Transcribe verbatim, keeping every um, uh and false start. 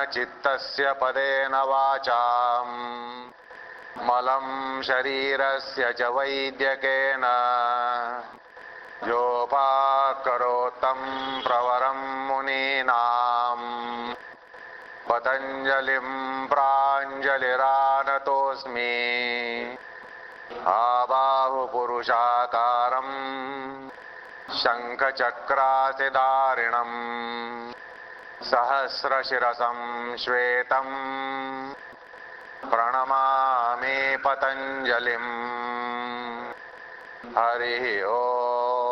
चित्तस्य पदेन वाचां मलं शरीरस्य च वैद्यकेन योपाकरोत्तं प्रवरं मुनीनां पतञ्जलिं प्राञ्जलिरानतोऽस्मि आबाहुपुरुषाकारं शङ्खचक्रासिधारिणं सहस्रशिरसं श्वेतं प्रणमामि पतञ्जलिं। हरिः ओम्।